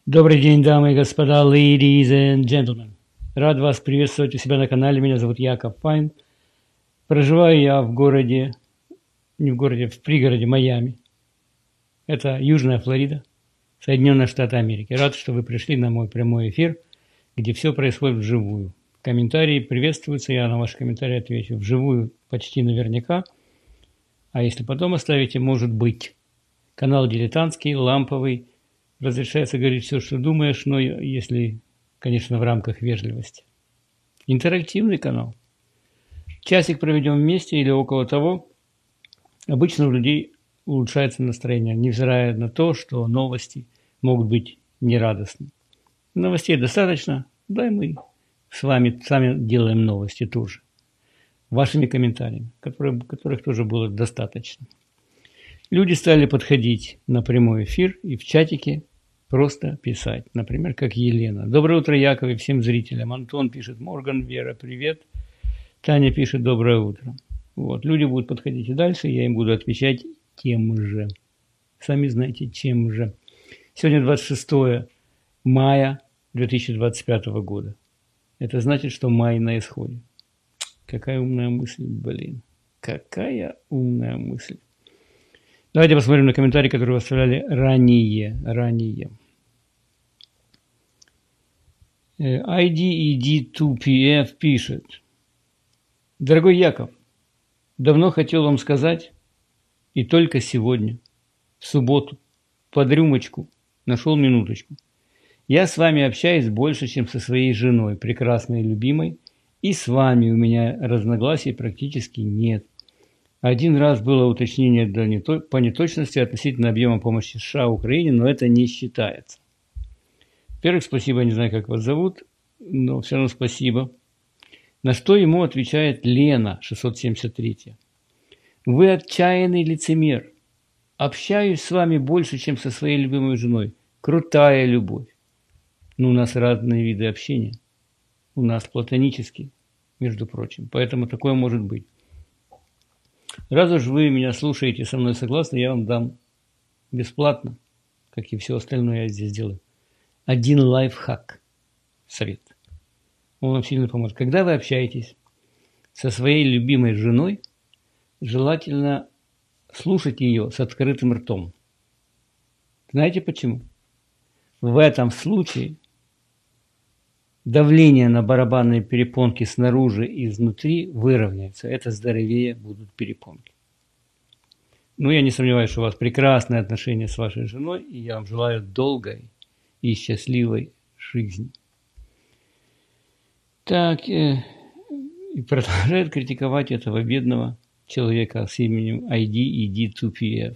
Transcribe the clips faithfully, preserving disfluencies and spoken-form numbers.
Добрый день, дамы и господа, ladies and gentlemen. Рад вас приветствовать у себя на канале. Меня зовут Яков Файн. Проживаю я в городе, не в городе, в пригороде Майами. Это Южная Флорида, Соединенные Штаты Америки. Рад, что вы пришли на мой прямой эфир, где все происходит вживую. Комментарии приветствуются, я на ваши комментарии отвечу вживую почти наверняка. А если потом оставите, может быть. Канал дилетантский, ламповый. Разрешается говорить все, что думаешь, но если, конечно, в рамках вежливости. Интерактивный канал. Часик проведем вместе или около того. Обычно у людей улучшается настроение, невзирая на то, что новости могут быть нерадостны. Новостей достаточно, да и мы с вами сами делаем новости тоже. Вашими комментариями, которые, которых тоже было достаточно. Люди стали подходить на прямой эфир и в чатике просто писать. Например, как Елена. Доброе утро, Яков, и всем зрителям. Антон пишет: Морган, Вера, привет. Таня пишет: доброе утро. Вот. Люди будут подходить и дальше, я им буду отвечать тем же. Сами знаете, чем же. Сегодня двадцать шестое мая две тысячи двадцать пятого года. Это значит, что май на исходе. Какая умная мысль, блин. Какая умная мысль. Давайте посмотрим на комментарии, которые вы оставляли ранее. ранее. ай ди и ди два пи эф пишет: дорогой Яков, давно хотел вам сказать, и только сегодня, в субботу, под рюмочку, нашел минуточку. Я с вами общаюсь больше, чем со своей женой, прекрасной и любимой, и с вами у меня разногласий практически нет. Один раз было уточнение по неточности относительно объема помощи США Украине, но это не считается. Во-первых, спасибо, я не знаю, как вас зовут, но все равно спасибо. На что ему отвечает Лена, шестьсот семьдесят три. Вы отчаянный лицемер. Общаюсь с вами больше, чем со своей любимой женой. Крутая любовь. Но у нас разные виды общения. У нас платонический, между прочим. Поэтому такое может быть. Раз уж вы меня слушаете, со мной согласны, я вам дам бесплатно, как и все остальное я здесь делаю, один лайфхак, совет. Он вам сильно поможет. Когда вы общаетесь со своей любимой женой, желательно слушать ее с открытым ртом. Знаете почему? В этом случае давление на барабанные перепонки снаружи и изнутри выровняется. Это здоровее будут перепонки. Ну, я не сомневаюсь, что у вас прекрасные отношения с вашей женой, и я вам желаю долгой и счастливой жизни. Так, э, и продолжает критиковать этого бедного человека с именем ай ди и ди два пи эф.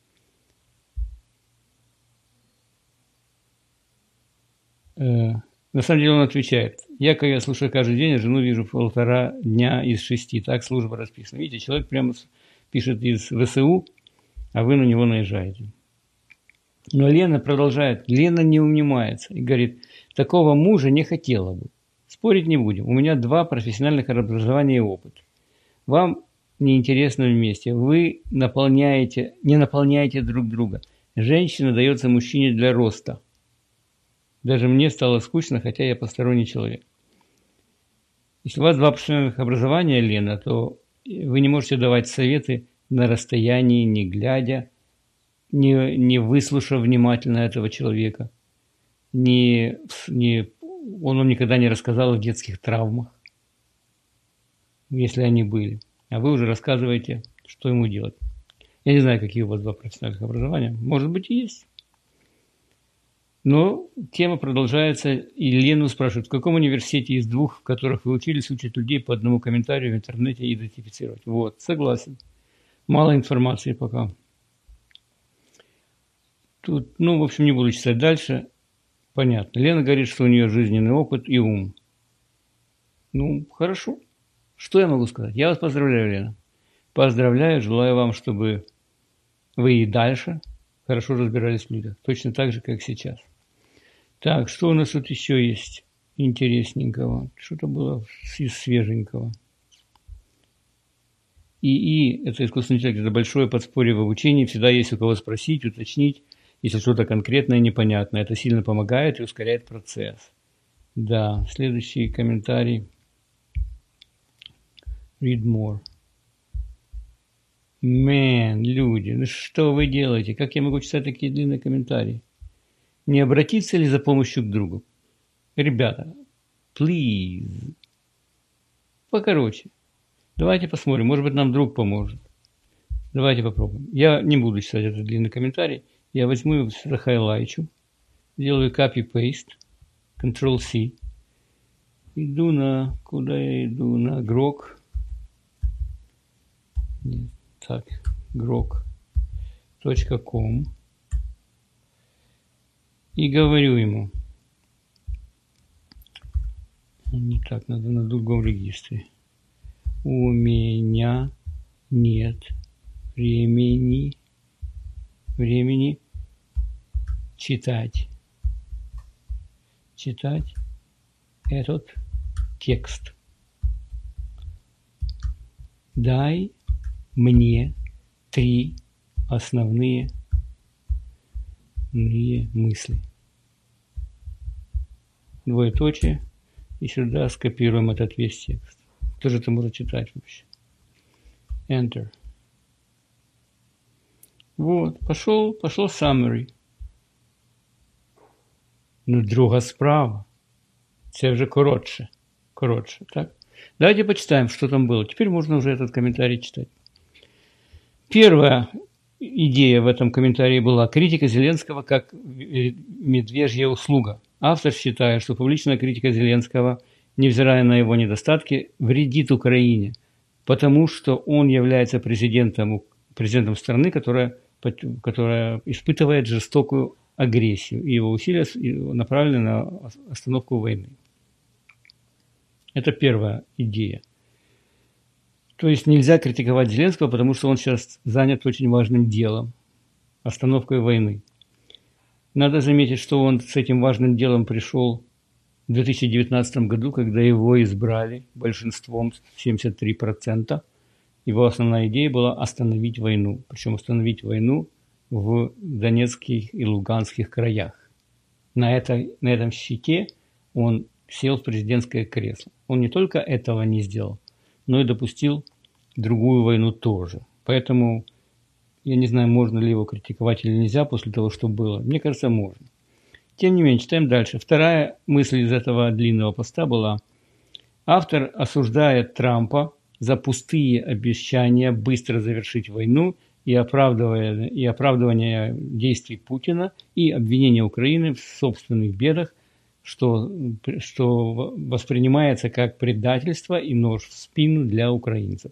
Э, На самом деле он отвечает: Яков, я слушаю каждый день, а жену вижу полтора дня из шести. Так служба расписана. Видите, человек прямо пишет из вэ эс у, а вы на него наезжаете. Но Лена продолжает. Лена не унимается и говорит: такого мужа не хотела бы. Спорить не будем. У меня два профессиональных образования и опыт. Вам неинтересно вместе. Вы наполняете, не наполняете друг друга. Женщина дается мужчине для роста. Даже мне стало скучно, хотя я посторонний человек. Если у вас два профессиональных образования, Лена, то вы не можете давать советы на расстоянии, не глядя, не, не выслушав внимательно этого человека. Не, не, он вам никогда не рассказал о детских травмах, если они были. А вы уже рассказываете, что ему делать. Я не знаю, какие у вас два профессиональных образования. Может быть, и есть. Но тема продолжается, и Лену спрашивают, в каком университете из двух, в которых вы учились, учат людей по одному комментарию в интернете идентифицировать. Вот, согласен. Мало информации пока. Тут, ну, в общем, не буду читать дальше. Понятно. Лена говорит, что у нее жизненный опыт и ум. Ну, хорошо. Что я могу сказать? Я вас поздравляю, Лена. Поздравляю, желаю вам, чтобы вы и дальше хорошо разбирались в людях. Точно так же, как сейчас. Так, что у нас тут еще есть интересненького? Что-то было из свеженького. ИИ – это искусственный интеллект, это большое подспорье в обучении. Всегда есть у кого спросить, уточнить. если что-то конкретное и непонятное. Это сильно помогает и ускоряет процесс. Да, следующий комментарий. Read more. Man, люди, ну что вы делаете? Как я могу читать такие длинные комментарии? Не обратиться ли за помощью к другу? Ребята, please. Покороче. Давайте посмотрим, может быть, нам друг поможет. Давайте попробуем. Я не буду читать этот длинный комментарий. Я возьму его, захайлайчу, делаю copy-paste, контрол-C. Иду на... Куда я иду? На Grok. Нет, так, grok точка ком. И говорю ему. Не так, надо на другом регистре. У меня нет времени, времени читать, читать этот текст. Дай мне три основные мысли. Двоеточие. И сюда скопируем этот весь текст. Кто же это может читать вообще? Enter. Вот, пошел, пошел summary. Ну, друга справа. Це вже коротше. Коротше, так? Давайте почитаем, что там было. Теперь можно уже этот комментарий читать. Первая идея в этом комментарии была критика Зеленского как медвежья услуга. Автор считает, что публичная критика Зеленского, невзирая на его недостатки, вредит Украине, потому что он является президентом, президентом страны, которая, которая испытывает жестокую агрессию, и его усилия направлены на остановку войны. Это первая идея. То есть нельзя критиковать Зеленского, потому что он сейчас занят очень важным делом – остановкой войны. Надо заметить, что он с этим важным делом пришел в две тысячи девятнадцатом году, когда его избрали большинством семьдесят три процента. Его основная идея была остановить войну, причем остановить войну в Донецких и Луганских краях. На, это, на этом щите он сел в президентское кресло. Он не только этого не сделал, но и допустил другую войну тоже. Поэтому я не знаю, можно ли его критиковать или нельзя после того, что было. Мне кажется, можно. Тем не менее, читаем дальше. Вторая мысль из этого длинного поста была: автор осуждает Трампа за пустые обещания быстро завершить войну и оправдывание, и оправдывание действий Путина и обвинение Украины в собственных бедах, что, что воспринимается как предательство и нож в спину для украинцев.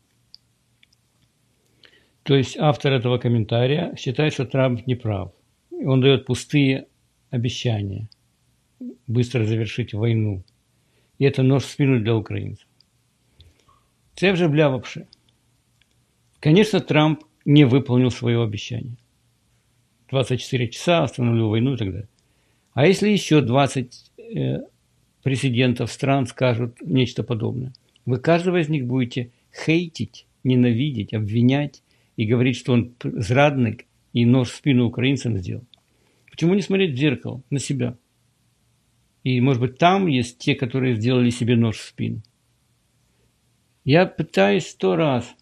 То есть автор этого комментария считает, что Трамп не прав. Он дает пустые обещания быстро завершить войну. И это нож в спину для украинцев. Це вже блявавши. Конечно, Трамп не выполнил свое обещание. двадцать четыре часа, остановил войну и так далее. А если еще двадцать э, президентов стран скажут нечто подобное? Вы каждого из них будете хейтить, ненавидеть, обвинять и говорить, что он зрадник и нож в спину украинцам сделал. Почему не смотреть в зеркало на себя? И, может быть, там есть те, которые сделали себе нож в спину. Я пытаюсь сто раз.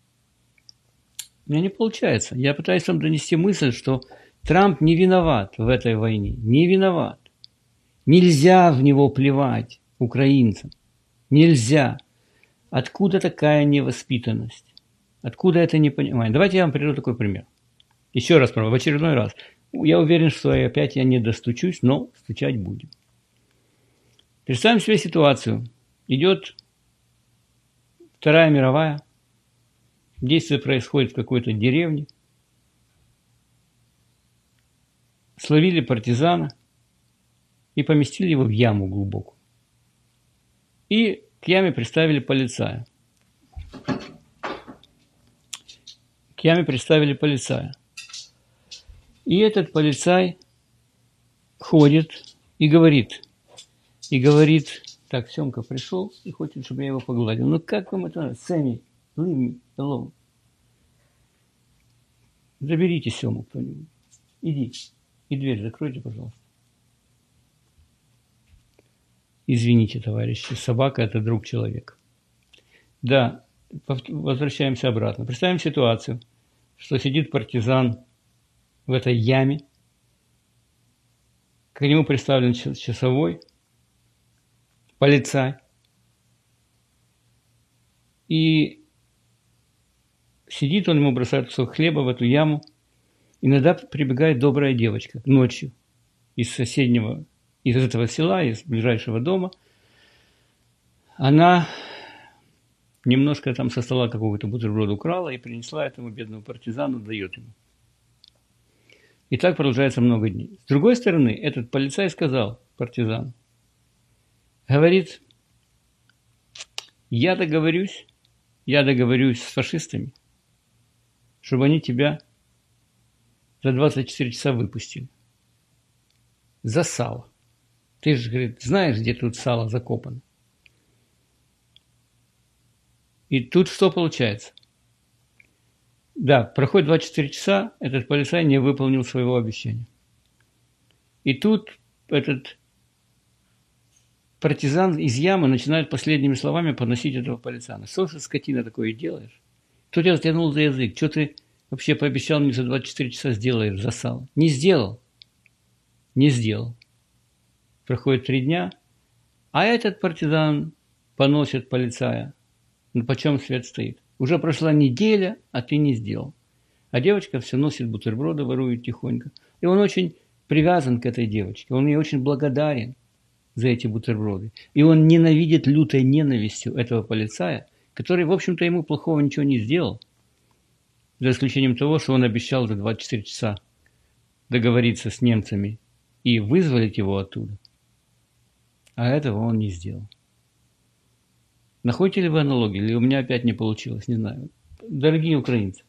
У меня не получается. Я пытаюсь вам донести мысль, что Трамп не виноват в этой войне. Не виноват. Нельзя в него плевать украинцам. Нельзя. Откуда такая невоспитанность? Откуда это непонимание? Давайте я вам приведу такой пример. Еще раз, в очередной раз. Я уверен, что опять я не достучусь, но стучать будем. Представим себе ситуацию. Идет Вторая мировая. Действие происходит в какой-то деревне. Словили партизана и поместили его в яму глубокую. И к яме приставили полицая. К яме приставили полицая. И этот полицай ходит и говорит, и говорит, так, Семка пришел и хочет, чтобы я его погладил. Ну как вам это? Сэмми, leave me alone. Заберите Сему кто-нибудь. Иди. И дверь закройте, пожалуйста. Извините, товарищи, собака – это друг человека. Да, возвращаемся обратно. Представим ситуацию, что сидит партизан в этой яме, к нему представлен часовой, полицай, и сидит он, ему бросает кусок хлеба в эту яму. Иногда прибегает добрая девочка ночью из соседнего, из этого села, из ближайшего дома. Она немножко там со стола какого-то бутерброда украла и принесла этому бедному партизану, дает ему. И так продолжается много дней. С другой стороны, этот полицай сказал партизану, говорит, я договорюсь, я договорюсь с фашистами, чтобы они тебя за двадцать четыре часа выпустили. За сало. Ты же, говорит, знаешь, где тут сало закопано. И тут что получается? Да, проходит двадцать четыре часа, этот полицай не выполнил своего обещания. И тут этот партизан из ямы начинает последними словами подносить этого полицана. Что же, скотина, такое делаешь? Кто тебя затянул за язык? Что ты вообще пообещал мне за двадцать четыре часа сделаешь за сало? Не сделал. Не сделал. Проходит три дня, а этот партизан поносит полицая. Ну, почем свет стоит? Уже прошла неделя, а ты не сделал. А девочка все носит бутерброды, ворует тихонько. И он очень привязан к этой девочке. Он ей очень благодарен за эти бутерброды. И он ненавидит лютой ненавистью этого полицая, который, в общем-то, ему плохого ничего не сделал. За исключением того, что он обещал за двадцать четыре часа договориться с немцами и вызволить его оттуда. А этого он не сделал. Находите ли вы аналогии? Или у меня опять не получилось? Не знаю. Дорогие украинцы,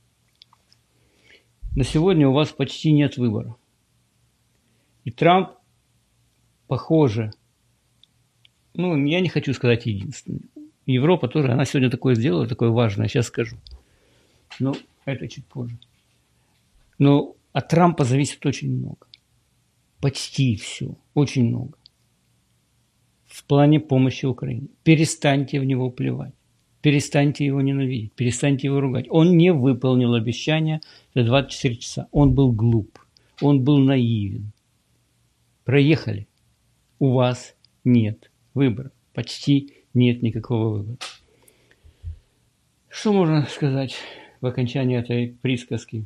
на сегодня у вас почти нет выбора. И Трамп, похоже, ну, я не хочу сказать единственный. Европа тоже, она сегодня такое сделала, такое важное, сейчас скажу. Но это чуть позже. Но от Трампа зависит очень много. Почти все. Очень много. В плане помощи Украине. Перестаньте в него плевать. Перестаньте его ненавидеть. Перестаньте его ругать. Он не выполнил обещания за двадцать четыре часа. Он был глуп. Он был наивен. Проехали. У вас нет выбора. Почти нет никакого выбора. Что можно сказать в окончании этой присказки?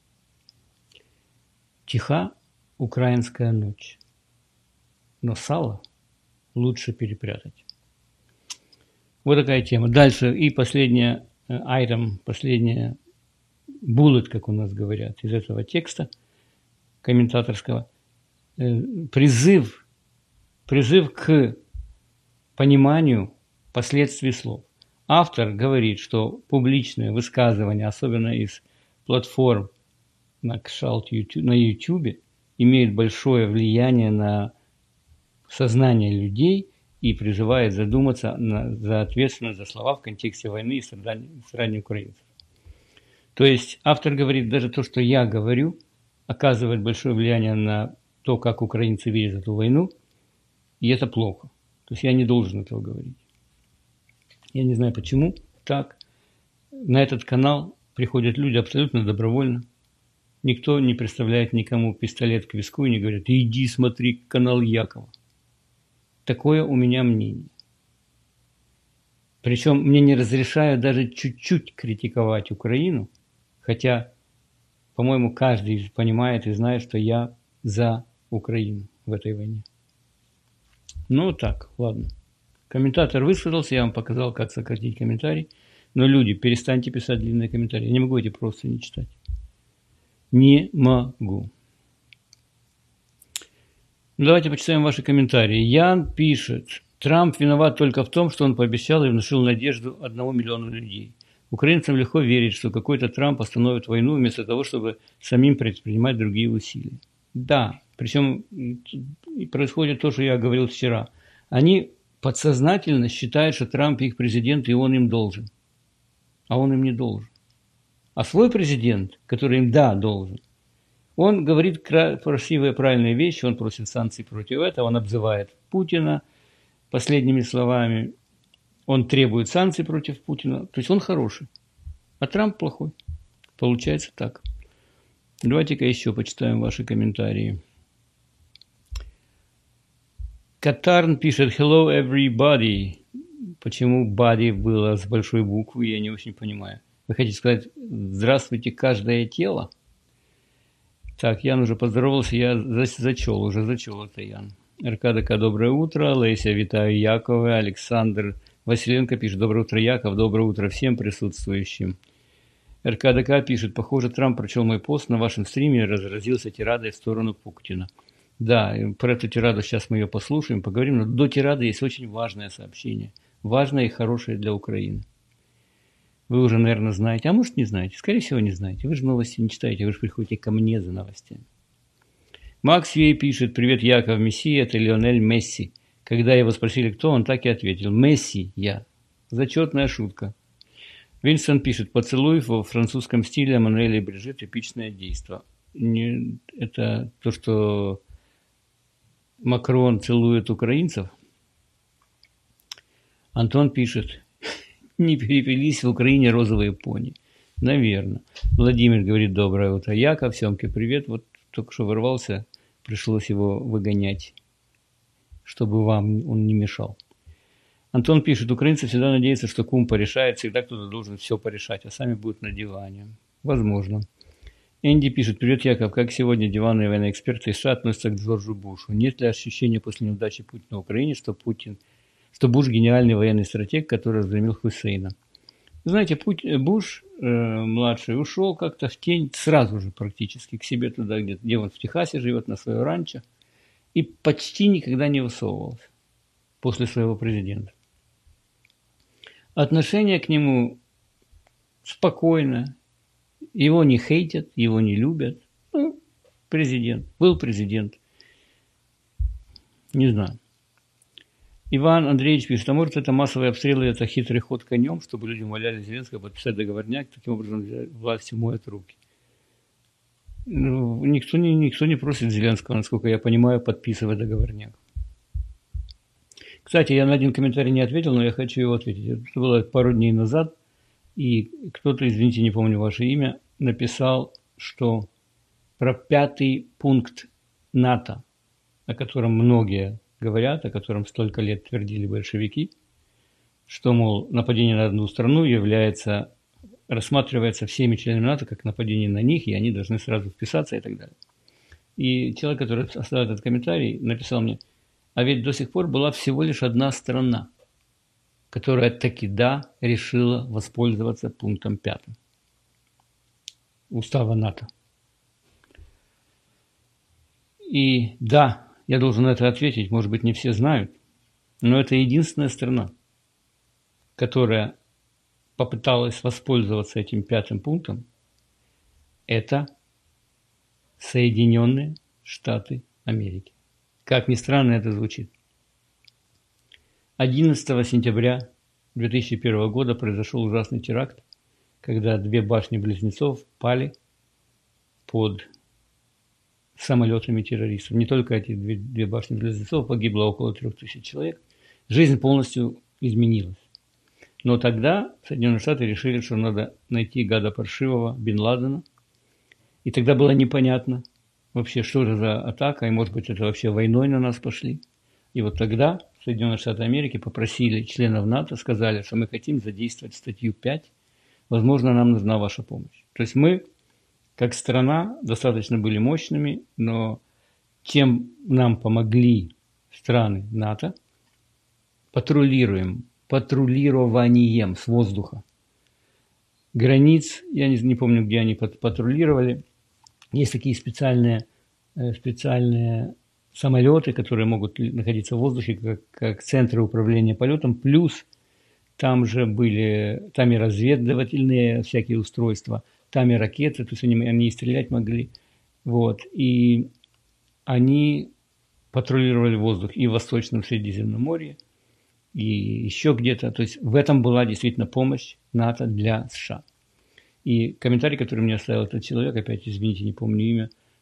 Тиха украинская ночь. Но сало лучше перепрятать. Вот такая тема. Дальше и последняя item, последняя bullet, как у нас говорят, из этого текста комментаторского. Призыв, призыв к пониманию последствий слов. Автор говорит, что публичное высказывание, особенно из платформ на YouTube, имеет большое влияние на сознание людей и призывает задуматься на, за ответственность за слова в контексте войны и страданий украинцев. То есть автор говорит, даже то, что я говорю, оказывает большое влияние на то, как украинцы видят эту войну, и это плохо. То есть я не должен этого говорить. Я не знаю, почему так. На этот канал приходят люди абсолютно добровольно. Никто не представляет никому пистолет к виску и не говорит, иди смотри канал Якова. Такое у меня мнение. Причем мне не разрешают даже чуть-чуть критиковать Украину, хотя, по-моему, каждый понимает и знает, что я за Украину в этой войне. Ну так, ладно. Комментатор высказался, я вам показал, как сократить комментарий. Но люди, перестаньте писать длинные комментарии. Я не могу эти просто не читать. Не могу. Давайте почитаем ваши комментарии. Ян пишет, Трамп виноват только в том, что он пообещал и внушил надежду одному миллиону людей. Украинцам легко верить, что какой-то Трамп остановит войну, вместо того, чтобы самим предпринимать другие усилия. Да, причем происходит то, что я говорил вчера. Они подсознательно считают, что Трамп их президент, и он им должен. А он им не должен. А свой президент, который им, да, должен, Он говорит красивые, правильные вещи, он просит санкций против этого, он обзывает Путина последними словами, он требует санкций против Путина, то есть он хороший, а Трамп плохой. Получается так. Давайте-ка еще почитаем ваши комментарии. Катарн пишет «Hello everybody». Почему body было с большой буквы, я не очень понимаю. Вы хотите сказать «Здравствуйте, каждое тело»? Так, Ян уже поздоровался, я зачел, уже зачел это, Ян. РКДК, доброе утро. Леся, витаю Якова. Александр Василенко пишет «Доброе утро, Яков». Доброе утро всем присутствующим. РКДК пишет «Похоже, Трамп прочел мой пост на вашем стриме и разразился тирадой в сторону Путина». Да, про эту тираду сейчас мы ее послушаем, поговорим, но до тирады есть очень важное сообщение. Важное и хорошее для Украины. Вы уже, наверное, знаете, а может не знаете, скорее всего не знаете. Вы же новости не читаете, вы же приходите ко мне за новостями. Макс Вей пишет «Привет, Яков, Месси, это Лионель Месси». Когда его спросили, кто, он так и ответил «Месси, я». Зачетная шутка. Винстон пишет «Поцелуй во французском стиле Эммануэля и Брижит, эпичное действо». Не, это то, что Макрон целует украинцев. Антон пишет «Не перепились в Украине розовые пони». Наверное. Владимир говорит «Доброе утро, Яков». Семке привет. Вот только что ворвался, пришлось его выгонять, чтобы вам он не мешал. Антон пишет «Украинцы всегда надеются, что кум порешает, всегда кто-то должен все порешать, а сами будут на диване». Возможно. Энди пишет «Привет, Яков, как сегодня диванные военные эксперты США относятся к Джорджу Бушу? Нет ли ощущения после неудачи Путина в Украине, что Путин, что Буш гениальный военный стратег, который разгромил Хусейна?» Знаете, Путин, Буш э, младший ушел как-то в тень сразу же практически к себе туда, где, где он в Техасе живет, на своем ранчо, и почти никогда не высовывался после своего президента. Отношение к нему спокойно. Его не хейтят, его не любят. Ну, президент. Был президент. Не знаю. Иван Андреевич пишет, а может это массовые обстрелы, это хитрый ход конем, чтобы люди умоляли Зеленского подписать договорняк, таким образом власть моет руки. Ну, никто, не, никто не просит Зеленского, насколько я понимаю, подписывать договорняк. Кстати, я на один комментарий не ответил, но я хочу его ответить. Это было пару дней назад. И кто-то, извините, не помню ваше имя, написал, что про пятый пункт НАТО, о котором многие говорят, о котором столько лет твердили большевики, что, мол, нападение на одну страну является, рассматривается всеми членами НАТО как нападение на них, и они должны сразу вписаться и так далее. И человек, который оставил этот комментарий, написал мне, а ведь до сих пор была всего лишь одна страна, которая таки да решила воспользоваться пунктом пятым Устава НАТО. И да, я должен на это ответить, может быть, не все знают, но это единственная страна, которая попыталась воспользоваться этим пятым пунктом, это Соединенные Штаты Америки. Как ни странно это звучит. одиннадцатого сентября две тысячи первого года произошел ужасный теракт, когда две башни-близнецов пали под самолетами террористов. Не только эти две, две башни-близнецов, погибло около трех тысяч человек. Жизнь полностью изменилась. Но тогда Соединенные Штаты решили, что надо найти гада паршивого Бен Ладена. И тогда было непонятно вообще, что же за атака, и может быть это вообще войной на нас пошли. И вот тогда Соединенные Штаты Америки попросили членов НАТО, сказали, что мы хотим задействовать статью пять, возможно, нам нужна ваша помощь. То есть мы, как страна, достаточно были мощными, но чем нам помогли страны НАТО, патрулируем, патрулированием с воздуха границ, я не, не помню, где они патрулировали, есть такие специальные, специальные самолеты, которые могут находиться в воздухе, как, как центры управления полетом, плюс там же были, там и разведывательные всякие устройства, там и ракеты, то есть они, они и стрелять могли, вот, и они патрулировали воздух и в Восточном Средиземноморье, и еще где-то, то есть в этом была действительно помощь НАТО для США. И комментарий, который мне оставил этот человек, опять извините, не помню имя,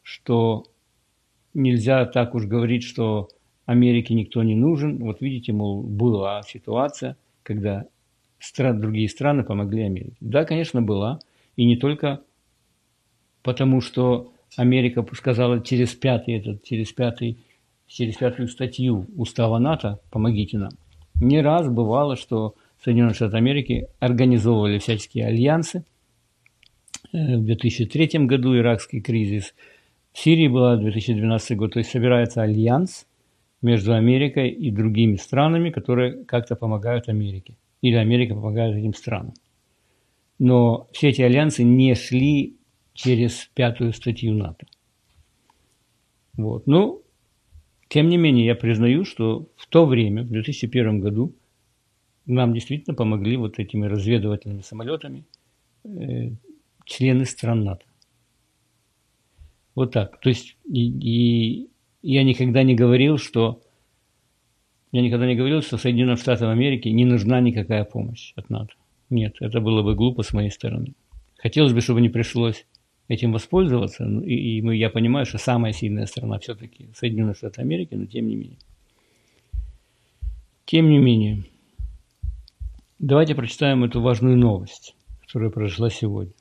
что нельзя так уж говорить, что Америке никто не нужен. Вот видите, мол, была ситуация, когда стран, другие страны помогли Америке. Да, конечно, была. И не только потому, что Америка сказала через пятый, этот, через пятый, через пятую статью Устава НАТО «помогите нам». Не раз бывало, что Соединенные Штаты Америки организовывали всяческие альянсы. В две тысячи третьем году иракский кризис, в Сирии была две тысячи двенадцатый год, то есть собирается альянс между Америкой и другими странами, которые как-то помогают Америке, или Америка помогает этим странам. Но все эти альянсы не шли через пятую статью НАТО. Вот. Ну, тем не менее, я признаю, что в то время, в две тысячи первом году, нам действительно помогли вот этими разведывательными самолетами э, члены стран НАТО. Вот так. То есть и, и я никогда не говорил, что я никогда не говорил, что Соединенным Штатам Америки не нужна никакая помощь от НАТО. Нет, это было бы глупо с моей стороны. Хотелось бы, чтобы не пришлось этим воспользоваться, и, и я понимаю, что самая сильная страна все-таки Соединенные Штаты Америки, но тем не менее. Тем не менее, давайте прочитаем эту важную новость, которая произошла сегодня.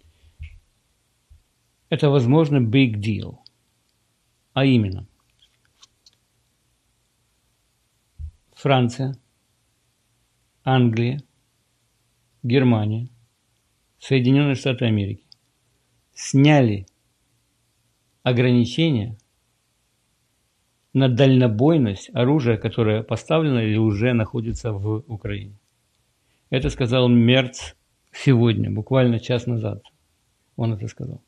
Это, возможно, big deal. А именно, Франция, Англия, Германия, Соединенные Штаты Америки сняли ограничения на дальнобойность оружия, которое поставлено или уже находится в Украине. Это сказал Мерц сегодня, буквально час назад. Он это сказал.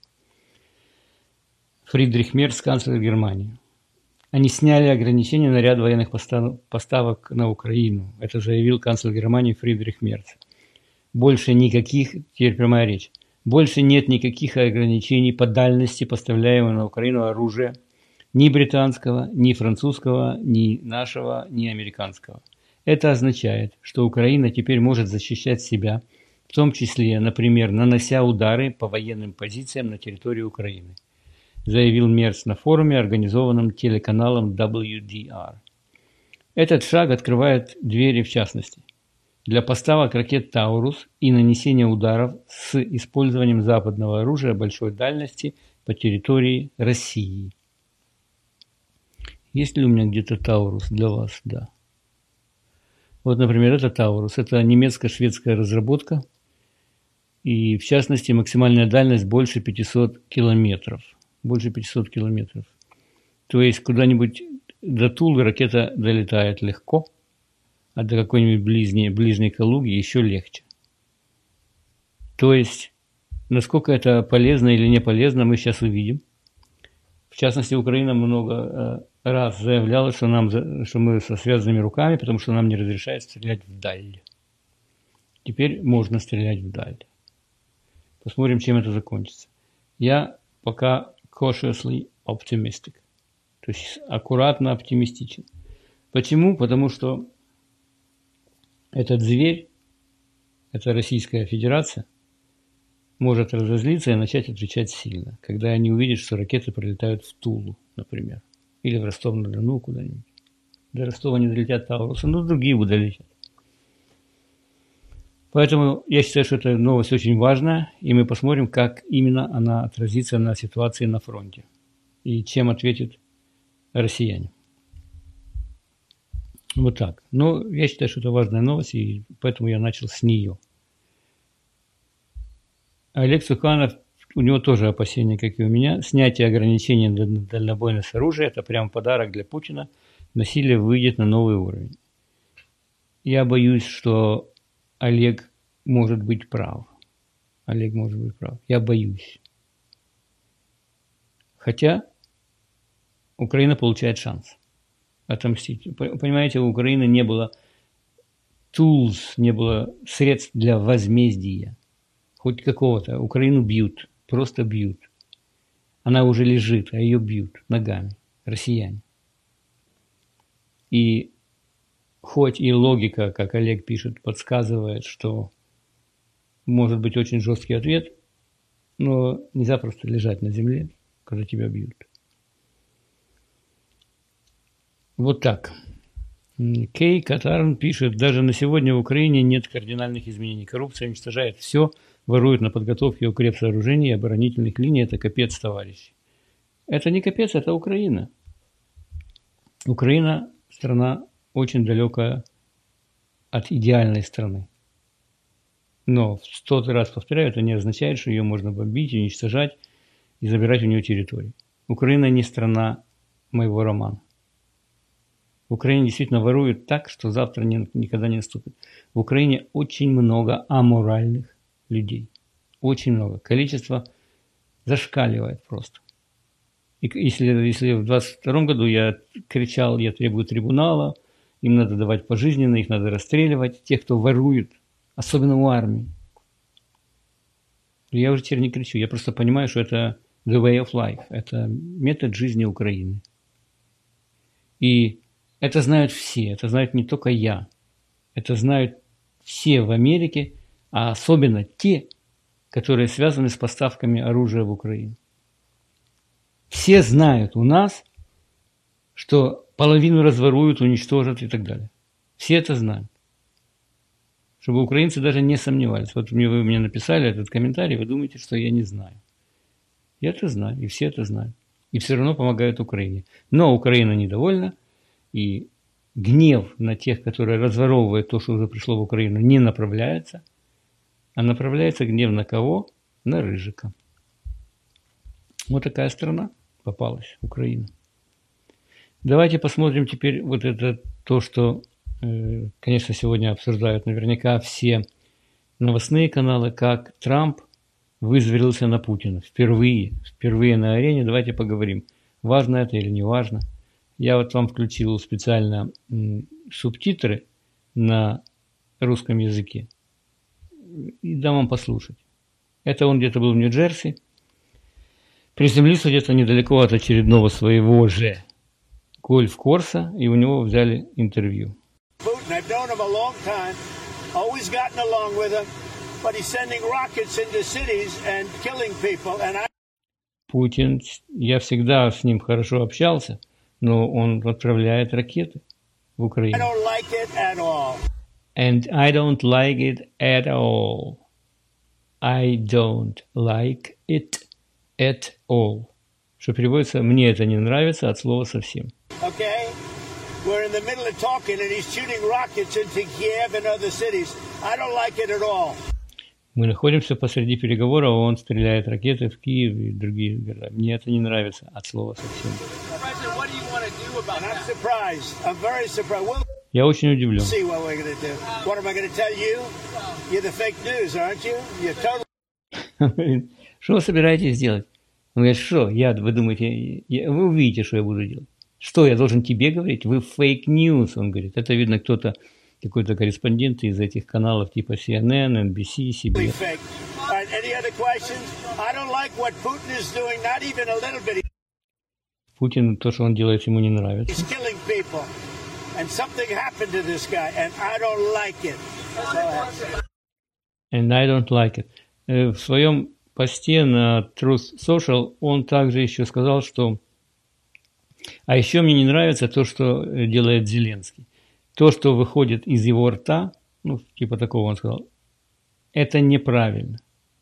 Фридрих Мерц, канцлер Германии. Они сняли ограничения на ряд военных поставок на Украину. Это заявил канцлер Германии Фридрих Мерц. Больше никаких, теперь прямая речь, больше нет никаких ограничений по дальности поставляемого на Украину оружия, ни британского, ни французского, ни нашего, ни американского. Это означает, что Украина теперь может защищать себя, в том числе, например, нанося удары по военным позициям на территории Украины, заявил Мерц на форуме, организованном телеканалом дабл ю ди ар. Этот шаг открывает двери, в частности, для поставок ракет «Таурус» и нанесения ударов с использованием западного оружия большой дальности по территории России. Есть ли у меня где-то «Таурус» для вас? Да. Вот, например, это «Таурус». Это немецко-шведская разработка. И, в частности, максимальная дальность больше пятисот километров. Больше пятисот километров. То есть, куда-нибудь до Тулы ракета долетает легко, а до какой-нибудь ближней, ближней Калуги еще легче. То есть, насколько это полезно или не полезно, мы сейчас увидим. В частности, Украина много раз заявляла, что, нам, что мы со связанными руками, потому что нам не разрешают стрелять вдаль. Теперь можно стрелять вдаль. Посмотрим, чем это закончится. Я пока cautiously optimistic. То есть аккуратно оптимистичен. Почему? Потому что этот зверь, эта Российская Федерация, может разозлиться и начать отвечать сильно, когда они увидят, что ракеты прилетают в Тулу, например, или в Ростов-на-Дону куда-нибудь. До Ростова не долетят Таурусы, но другие будут долететь. Поэтому я считаю, что эта новость очень важная, и мы посмотрим, как именно она отразится на ситуации на фронте и чем ответят россияне. Вот так. Но я считаю, что это важная новость, и поэтому я начал с нее. Олег Суханов, у него тоже опасения, как и у меня. Снятие ограничений на дальнобойность оружия – это прям подарок для Путина. Насилие выйдет на новый уровень. Я боюсь, что Олег может быть прав. Олег может быть прав. Я боюсь. Хотя Украина получает шанс отомстить. Понимаете, у Украины не было tools, не было средств для возмездия. Хоть какого-то. Украину бьют. Просто бьют. Она уже лежит, а ее бьют ногами. Россияне. И хоть и логика, как Олег пишет, подсказывает, что может быть очень жесткий ответ, но нельзя просто лежать на земле. когда тебя бьют. Вот так. Кей Катарн пишет, даже на сегодня в Украине нет кардинальных изменений. Коррупция уничтожает все, ворует на подготовке укрепсооружений и оборонительных линий. Это капец, товарищи. Это не капец, это Украина. Украина – страна очень далекая от идеальной страны. Но в стотый раз повторяю, это не означает, что ее можно бомбить, уничтожать и забирать у нее территории. Украина не страна моего романа. В Украине действительно воруют так, что завтра не, никогда не наступит. В Украине очень много аморальных людей. Очень много. Количество зашкаливает просто. И если, если в двадцать втором году я кричал, я требую трибунала, им надо давать пожизненно, их надо расстреливать, тех, кто ворует, особенно у армии. Я уже теперь не кричу, я просто понимаю, что это the way of life, это метод жизни Украины. И это знают все, это знают не только я, это знают все в Америке, а особенно те, которые связаны с поставками оружия в Украину. Все знают у нас, что половину разворуют, уничтожат и так далее. Все это знают. Чтобы украинцы даже не сомневались. Вот мне, вы мне написали этот комментарий, вы думаете, что я не знаю. Я это знаю, и все это знают. И все равно помогают Украине. Но Украина недовольна, и гнев на тех, которые разворовывают то, что уже пришло в Украину, не направляется. А направляется гнев на кого? На Рыжика. Вот такая страна попалась, Украина. Давайте посмотрим теперь вот это то, что, э, конечно, сегодня обсуждают наверняка все новостные каналы, как Трамп вызверился на Путина. Впервые, впервые на арене. Давайте поговорим, важно это или не важно. Я вот вам включил специально м, субтитры на русском языке и дам вам послушать. Это он где-то был в Нью-Джерси. Приземлился где-то недалеко от очередного своего же гольф-корса, и у него взяли интервью. Путин, я всегда с ним хорошо общался, но он отправляет ракеты в Украину. And I don't like it at all. I don't like it at all. Что переводится, мне это не нравится от слова совсем. Okay? We're in the middle of talking and he's shooting rockets into Kiev and other cities. I don't like it at all. Мы находимся посреди переговоров, а он стреляет ракеты в Киев и другие города. Мне это не нравится от слова совсем. Я очень удивлен. Что вы собираетесь делать? Он говорит, что? Я, вы думаете, я, вы увидите, что я буду делать. Что, я должен тебе говорить? Вы fake news, он говорит. Это, видно, кто-то, какой-то корреспондент из этих каналов типа си эн эн, эн би си, си би эс. Путин, то, что он делает, ему не нравится. And I don't like it. В своем посте на Truth Social он также еще сказал, что а еще мне не нравится то, что делает Зеленский. То, что выходит из его рта, ну, типа такого он сказал, это неправильно.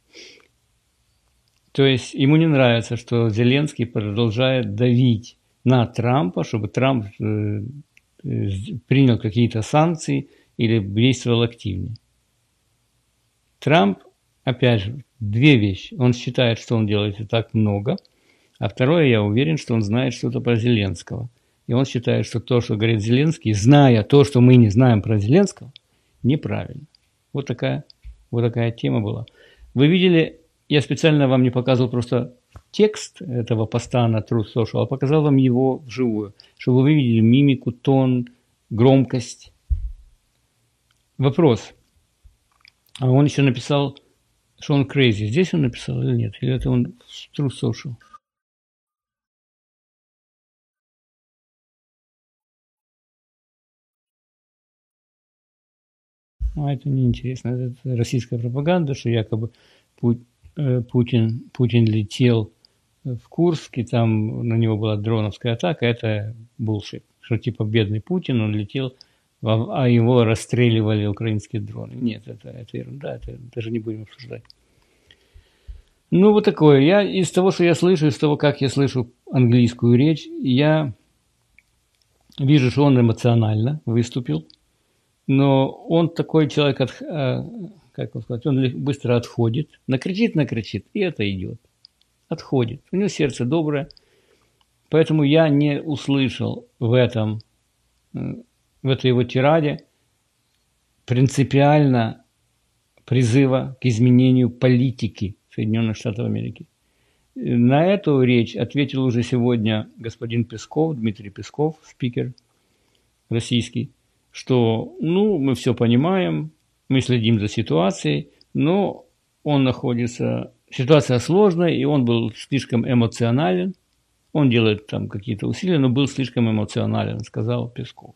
То есть ему не нравится, что Зеленский продолжает давить на Трампа, чтобы Трамп э, э, принял какие-то санкции или действовал активнее. Трамп, опять же, две вещи. Он считает, что он делает и так много, а второе, я уверен, что он знает что-то про Зеленского. И он считает, что то, что говорит Зеленский, зная то, что мы не знаем про Зеленского, неправильно. Вот такая, вот такая тема была. Вы видели, я специально вам не показывал просто текст этого поста на Truth Social, а показал вам его вживую, чтобы вы видели мимику, тон, громкость. Вопрос. А он еще написал, что он crazy. Здесь он написал или нет? Или это он в Truth Social? А это неинтересно. Это российская пропаганда, что якобы Путин, Путин летел в Курске, там на него была дроновская атака, это bullshit. Что типа бедный Путин, он летел, а его расстреливали украинские дроны. Нет, это, это ерунда, это даже не будем обсуждать. Ну, вот такое. Я из того, что я слышу, из того, как я слышу английскую речь, я вижу, что он эмоционально выступил, но он такой человек, от, как сказать, он быстро отходит, накричит, накричит, и это идет. Отходит. У него сердце доброе, поэтому я не услышал в этом, в этой его тираде принципиально призыва к изменению политики Соединенных Штатов Америки. На эту речь ответил уже сегодня господин Песков, Дмитрий Песков, спикер российский, что, ну, мы все понимаем, мы следим за ситуацией, но он находится, ситуация сложная, и он был слишком эмоционален, он делает там какие-то усилия, но был слишком эмоционален, сказал Песков.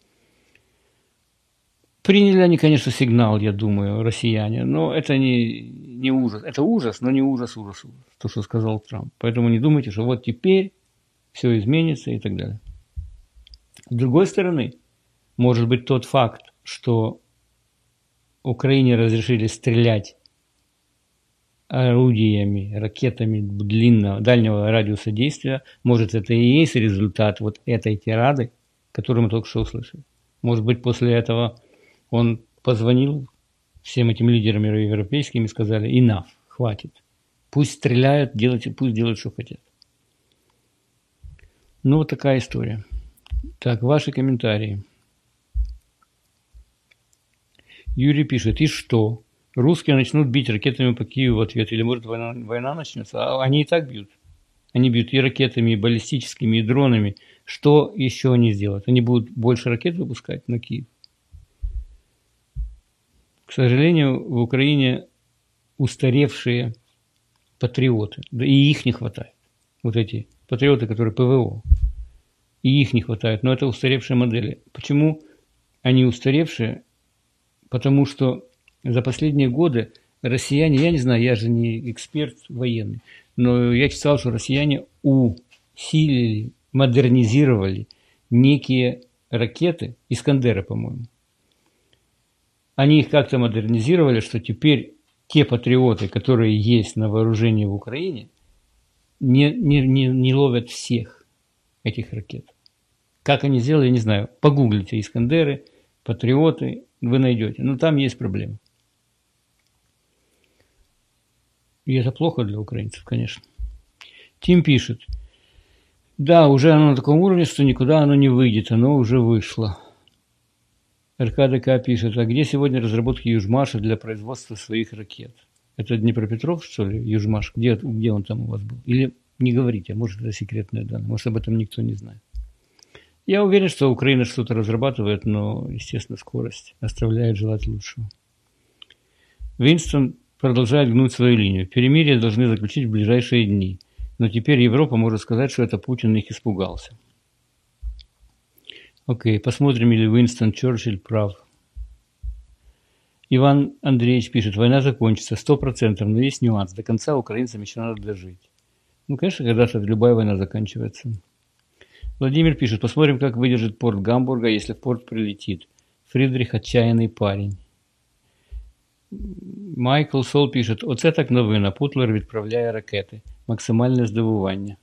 Приняли они, конечно, сигнал, я думаю, россияне, но это не, не ужас. Это ужас, но не ужас, ужас, ужас, то, что сказал Трамп. Поэтому не думайте, что вот теперь все изменится и так далее. С другой стороны, может быть тот факт, что Украине разрешили стрелять орудиями, ракетами длинного, дальнего радиуса действия, может это и есть результат вот этой тирады, которую мы только что услышали. Может быть после этого он позвонил всем этим лидерам европейским и сказали: enough, хватит. Пусть стреляют, делайте, пусть делают, что хотят. Ну, вот такая история. Так, ваши комментарии. Юрий пишет: и что? Русские начнут бить ракетами по Киеву в ответ? Или, может, война, война начнется? А они и так бьют. Они бьют и ракетами, и баллистическими, и дронами. Что еще они сделают? Они будут больше ракет выпускать на Киев? К сожалению, в Украине устаревшие патриоты, да и их не хватает. Вот эти патриоты, которые ПВО, и их не хватает, но это устаревшие модели. Почему они устаревшие? Потому что за последние годы россияне, я не знаю, я же не эксперт военный, но я читал, что россияне усилили, модернизировали некие ракеты, Искандеры, по-моему. Они их как-то модернизировали, что теперь те патриоты, которые есть на вооружении в Украине, не, не, не, не ловят всех этих ракет. Как они сделали, я не знаю. Погуглите Искандеры, патриоты, вы найдете. Но там есть проблемы. И это плохо для украинцев, конечно. Тим пишет: да, уже оно на таком уровне, что никуда оно не выйдет, оно уже вышло. РКДК пишет: а где сегодня разработки Южмаша для производства своих ракет? Это Днепропетровск, что ли, Южмаш? Где, где он там у вас был? Или не говорите, может, это секретные данные, может, об этом никто не знает. Я уверен, что Украина что-то разрабатывает, но, естественно, скорость оставляет желать лучшего. Винстон продолжает гнуть свою линию. Перемирие должны заключить в ближайшие дни. Но теперь Европа может сказать, что это Путин их испугался. Окей, посмотрим, или Уинстон Черчилль прав. Иван Андреевич пишет: война закончится, сто процентов, но есть нюанс. До конца украинцам еще надо дожить. Ну, конечно, когда-то любая война заканчивается. Владимир пишет: посмотрим, как выдержит порт Гамбурга, если в порт прилетит. Фридрих отчаянный парень. Майкл Сол пишет: оце так новина. Путлер відправляє ракети. Максимальное здивування.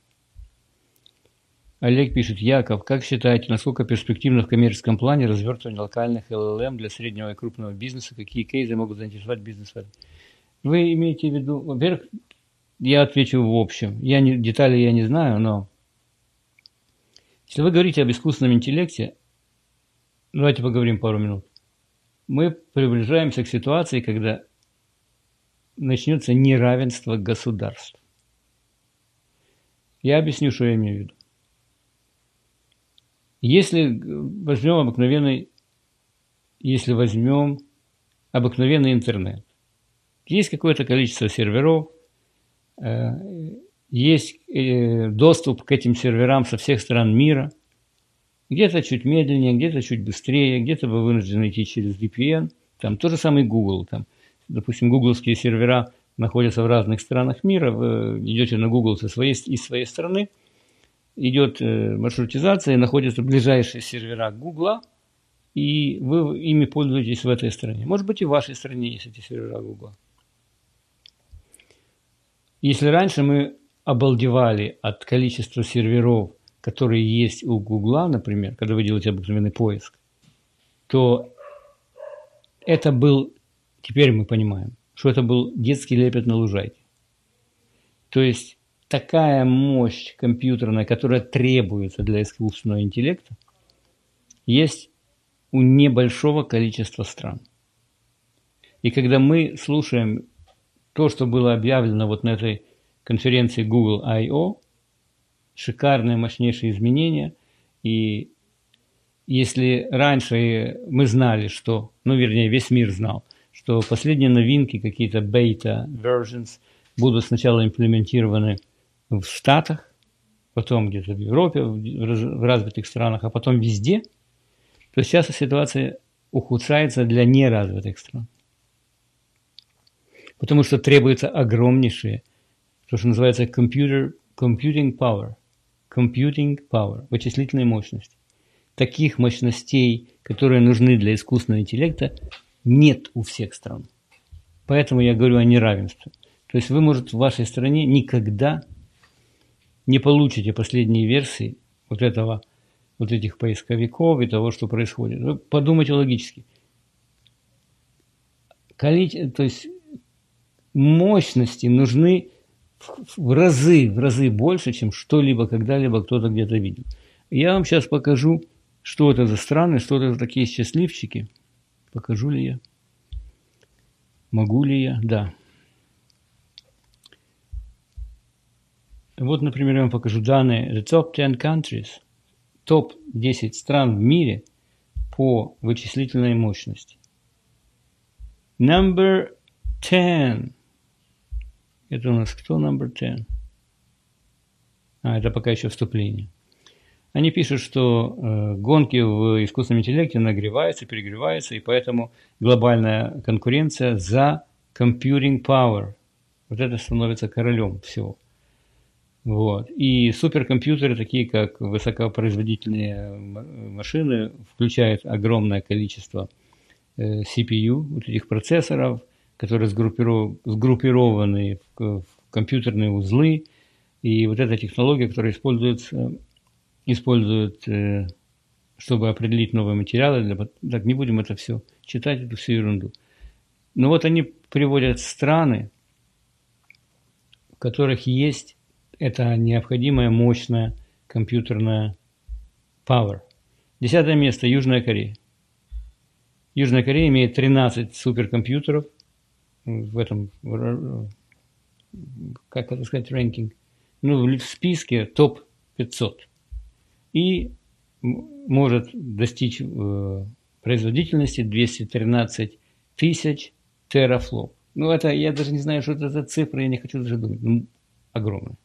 Олег пишет: Яков, как считаете, насколько перспективно в коммерческом плане развертывание локальных эл эл эм для среднего и крупного бизнеса? Какие кейсы могут заинтересовать бизнес? Вы имеете в виду, во-первых, я отвечу в общем. Я не, детали я не знаю, но если вы говорите об искусственном интеллекте, давайте поговорим пару минут. Мы приближаемся к ситуации, когда начнется неравенство государств. Я объясню, что я имею в виду. Если возьмем обыкновенный, если возьмем обыкновенный интернет, есть какое-то количество серверов, есть доступ к этим серверам со всех стран мира, где-то чуть медленнее, где-то чуть быстрее, где-то вы вынуждены идти через ви пи эн, там то же самое Google, там, допустим, гугловские сервера находятся в разных странах мира. Вы идете на Google со своей, из своей страны, идет маршрутизация, находятся ближайшие сервера Google, и вы ими пользуетесь в этой стране. Может быть, и в вашей стране есть эти сервера Google. Если раньше мы обалдевали от количества серверов, которые есть у Google, например, когда вы делаете обыкновенный поиск, то это был, теперь мы понимаем, что это был детский лепет на лужайке. То есть такая мощь компьютерная, которая требуется для искусственного интеллекта, есть у небольшого количества стран. И когда мы слушаем то, что было объявлено вот на этой конференции Google I O, шикарные, мощнейшие изменения. И если раньше мы знали, что, ну, вернее, весь мир знал, что последние новинки, какие-то beta versions, будут сначала имплементированы в Штатах, потом где-то в Европе, в развитых странах, а потом везде, то сейчас ситуация ухудшается для неразвитых стран. Потому что требуется огромнейшее, то, что называется computer, computing power, computing power, вычислительные мощности. Таких мощностей, которые нужны для искусственного интеллекта, нет у всех стран. Поэтому я говорю о неравенстве. То есть вы, может, в вашей стране никогда не получите последние версии вот этого, вот этих поисковиков и того, что происходит. Вы подумайте логически. Количество, то есть мощности нужны в, в разы, в разы больше, чем что-либо когда-либо кто-то где-то видел. Я вам сейчас покажу, что это за страны, что это за такие счастливчики. Покажу ли я? Могу ли я? Да. Вот, например, я вам покажу данные The Top ten Countries, топ десять стран в мире по вычислительной мощности. Number ten. Это у нас кто number ten? А, это пока еще вступление. Они пишут, что э, гонки в искусственном интеллекте нагреваются, перегреваются, и поэтому глобальная конкуренция за computing power. Вот это становится королем всего. Вот. И суперкомпьютеры, такие как высокопроизводительные машины, включают огромное количество э, си пи ю, вот этих процессоров, которые сгруппиров... сгруппированы в, в компьютерные узлы. И вот эта технология, которая используется, использует, э, чтобы определить новые материалы. Для... Так, не будем это все читать, эту всю ерунду. Но вот они приводят страны, в которых есть это необходимая мощная компьютерная power. Десятое место – Южная Корея. Южная Корея имеет тринадцать суперкомпьютеров в этом, как это сказать, рэнкинг, ну, в списке топ пятьсот. И может достичь э, производительности двести тринадцать тысяч терафлоп. Ну, это, я даже не знаю, что это за цифры, я не хочу даже думать. Ну, огромное.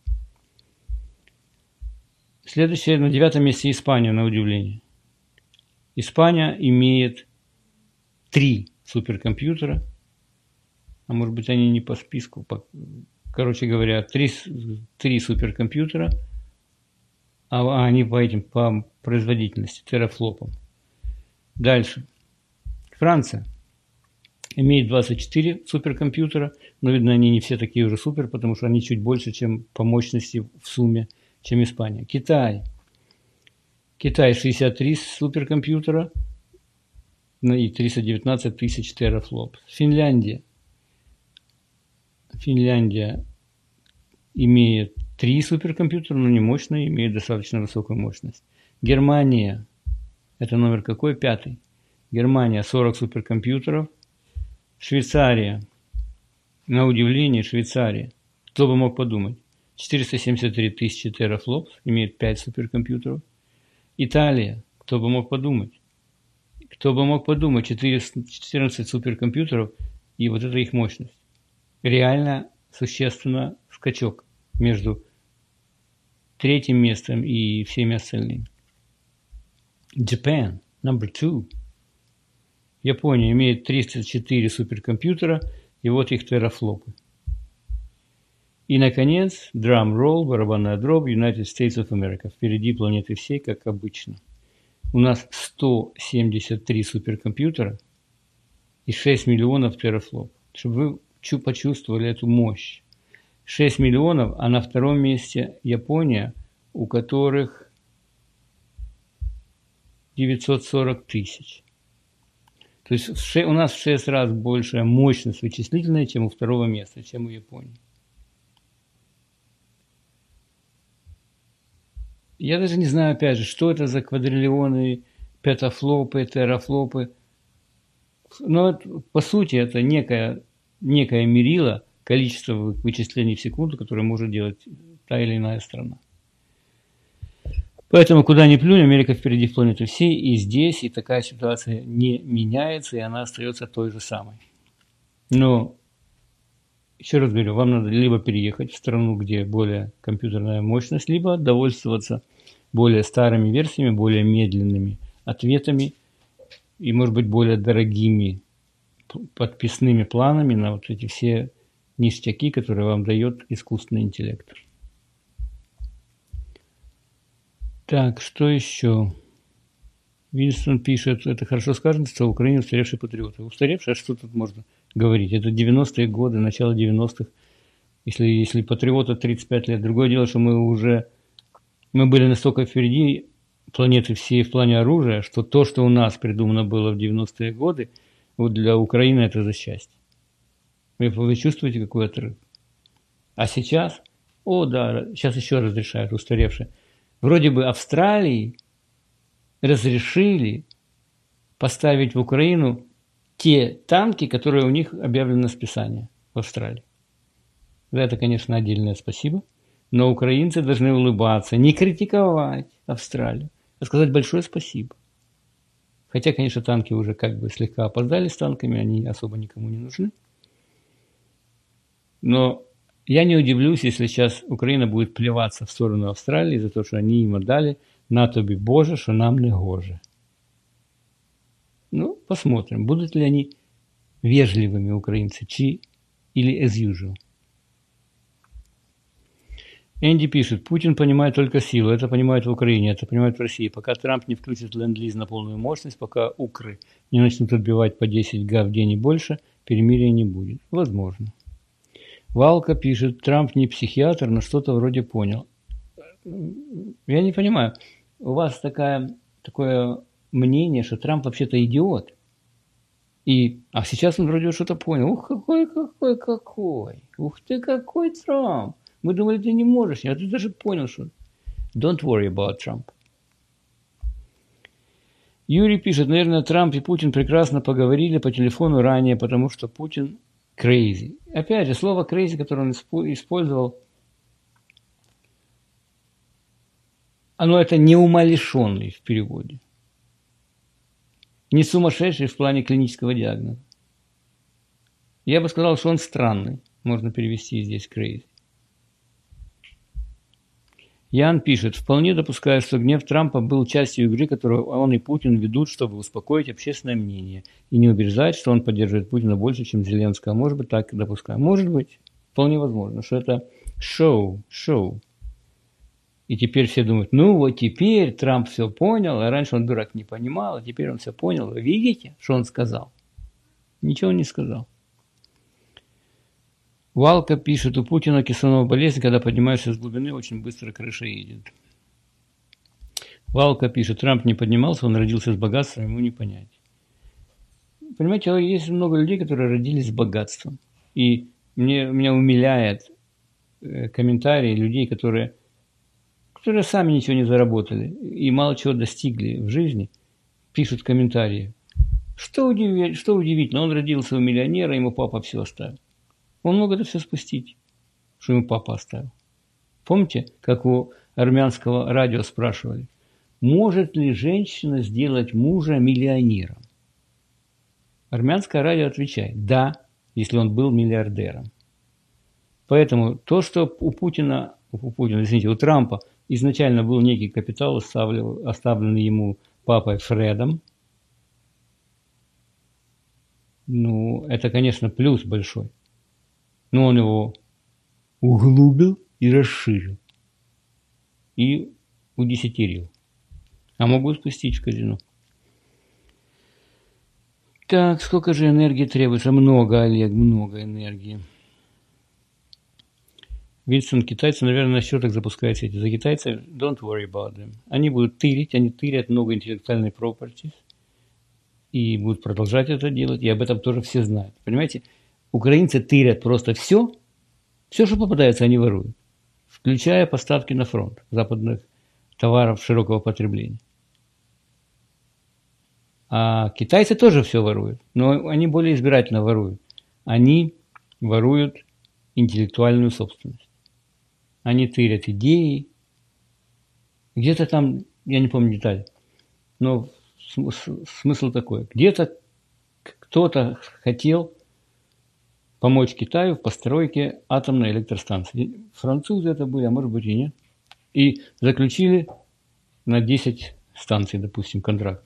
Следующее, на девятом месте Испания, на удивление. Испания имеет три суперкомпьютера, а может быть они не по списку, по, короче говоря, три, три суперкомпьютера, а они по этим, по производительности, терафлопам. Дальше. Франция имеет двадцать четыре суперкомпьютера, но, видно, они не все такие уже супер, потому что они чуть больше, чем по мощности в сумме, чем Испания. Китай. Китай шестьдесят три суперкомпьютера и триста девятнадцать тысяч терафлоп. Финляндия. Финляндия имеет три суперкомпьютера, но не мощные, имеет достаточно высокую мощность. Германия. Это номер какой? Пятый. Германия сорок суперкомпьютеров. Швейцария. На удивление, Швейцария. Кто бы мог подумать? четыреста семьдесят три тысячи терафлопс, имеет пять суперкомпьютеров. Италия, кто бы мог подумать? Кто бы мог подумать, четырнадцать суперкомпьютеров и вот это их мощность. Реально существенно скачок между третьим местом и всеми остальными. Japan, number two. Япония имеет триста четыре суперкомпьютера, и вот их терафлопы. И, наконец, drum roll, барабанная дробь, United States of America. Впереди планеты всей, как обычно. У нас сто семьдесят три суперкомпьютера и шесть миллионов терафлоп. Чтобы вы почувствовали эту мощь. шесть миллионов, а на втором месте Япония, у которых девятьсот сорок тысяч. То есть у нас в шесть раз большая мощность вычислительная, чем у второго места, чем у Японии. Я даже не знаю, опять же, что это за квадриллионы, петафлопы, терафлопы. Но по сути это некое, некое мерило количества вычислений в секунду, которое может делать та или иная страна. Поэтому куда ни плюнь, Америка впереди в планеты всей, и здесь, и такая ситуация не меняется, и она остается той же самой. Но, еще раз говорю, вам надо либо переехать в страну, где более компьютерная мощность, либо довольствоваться более старыми версиями, более медленными ответами и, может быть, более дорогими подписными планами на вот эти все ништяки, которые вам дает искусственный интеллект. Так, что еще? Винстон пишет, это хорошо сказано, что в Украине устаревшие патриоты. Устаревшие, а что тут можно говорить? Это девяностые годы, начало девяностых. Если, если патриота тридцать пять лет. Другое дело, что мы уже мы были настолько впереди планеты всей в плане оружия, что то, что у нас придумано было в девяностые годы, вот для Украины это за счастье. Вы, вы чувствуете, какой отрыв? А сейчас, о да, сейчас еще разрешают устаревшие. Вроде бы Австралии разрешили поставить в Украину те танки, которые у них объявлены на списание в Австралии. За это, конечно, отдельное спасибо. Но украинцы должны улыбаться, не критиковать Австралию, а сказать большое спасибо. Хотя, конечно, танки уже как бы слегка опоздали с танками, они особо никому не нужны. Но я не удивлюсь, если сейчас Украина будет плеваться в сторону Австралии за то, что они им отдали «на тобі, Боже, що нам не гоже». Ну, посмотрим, будут ли они вежливыми украинцы, чи или as usual. Энди пишет, Путин понимает только силу, это понимает в Украине, это понимает в России. Пока Трамп не включит ленд-лиз на полную мощность, пока укры не начнут отбивать по десять га в день и больше, перемирия не будет. Возможно. Валка пишет, Трамп не психиатр, но что-то вроде понял. Я не понимаю, у вас такая, такое мнение, что Трамп вообще-то идиот. И, а сейчас он вроде что-то понял. Ух, какой, какой, какой. Ух ты, какой Трамп. Мы думали, ты не можешь, а ты даже понял, что... Don't worry about Trump. Юрий пишет, наверное, Трамп и Путин прекрасно поговорили по телефону ранее, потому что Путин crazy. Опять же, слово crazy, которое он использовал, оно это неумалишенный в переводе. Не сумасшедший в плане клинического диагноза. Я бы сказал, что он странный. Можно перевести здесь crazy. Ян пишет, вполне допускаю, что гнев Трампа был частью игры, которую он и Путин ведут, чтобы успокоить общественное мнение и не убеждать, что он поддерживает Путина больше, чем Зеленского. Может быть, так и допускаю. Может быть, вполне возможно, что это шоу, шоу. И теперь все думают, ну вот теперь Трамп все понял, а раньше он дурак не понимал, а теперь он все понял. Вы видите, что он сказал? Ничего он не сказал. Валка пишет, у Путина киселиновая болезнь, когда поднимаешься с глубины, очень быстро крыша едет. Валка пишет, Трамп не поднимался, он родился с богатством, ему не понять. Понимаете, есть много людей, которые родились с богатством. И мне, меня умиляет э, комментарии людей, которые, которые сами ничего не заработали и мало чего достигли в жизни, пишут комментарии. Что, удив... что удивительно, он родился у миллионера, ему папа все оставил. Он мог это все спустить, что ему папа оставил. Помните, как у армянского радио спрашивали, может ли женщина сделать мужа миллионером? Армянское радио отвечает, да, если он был миллиардером. Поэтому то, что у Путина, у Путина, извините, у Трампа изначально был некий капитал, оставленный ему папой Фредом, ну, это, конечно, плюс большой. Но он его углубил и расширил. И удесятерил. А могут спустить в казино. Так, сколько же энергии требуется? Много, Олег, много энергии. Винстон, китайцы, наверное, на счетах запускают сети. За китайцев, don't worry about them. Они будут тырить, они тырят много интеллектуальной properties. И будут продолжать это делать. И об этом тоже все знают. Понимаете, украинцы тырят просто все. Все, что попадается, они воруют. Включая поставки на фронт западных товаров широкого потребления. А китайцы тоже все воруют. Но они более избирательно воруют. Они воруют интеллектуальную собственность. Они тырят идеи. Где-то там, я не помню детали, но смысл такой. Где-то кто-то хотел помочь Китаю в постройке атомной электростанции. Французы это были, а может быть и нет. И заключили на десять станций, допустим, контракт.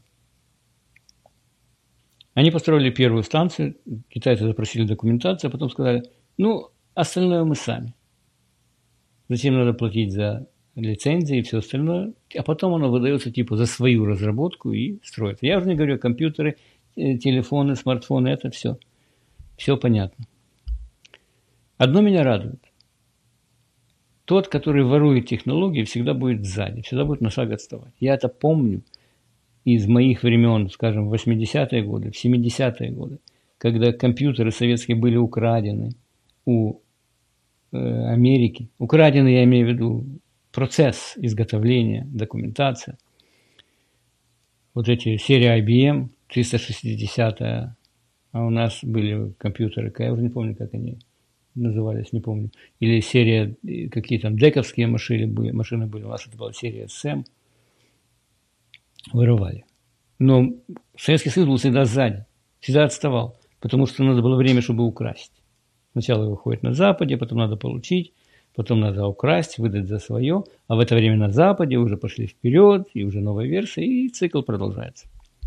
Они построили первую станцию, китайцы запросили документацию, а потом сказали, ну, остальное мы сами. Затем надо платить за лицензии и все остальное, а потом оно выдается типа за свою разработку и строится. Я уже не говорю, компьютеры, телефоны, смартфоны, это все. Все понятно. Одно меня радует. Тот, который ворует технологии, всегда будет сзади, всегда будет на шаг отставать. Я это помню из моих времен, скажем, в восьмидесятые годы, в семидесятые годы, когда компьютеры советские были украдены у э, Америки. Украдены, я имею в виду, процесс изготовления, документация. Вот эти серии ай би эм, триста шестидесятая, а у нас были компьютеры, я уже не помню, как они назывались, не помню. Или серия, какие там дековские машины были, машины были, у нас это была серия эс эм. Воровали. Но Советский Союз был всегда сзади, всегда отставал, потому что надо было время, чтобы украсть. Сначала его ходят на Западе, потом надо получить, потом надо украсть, выдать за свое, а в это время на Западе уже пошли вперед, и уже новая версия, и цикл продолжается.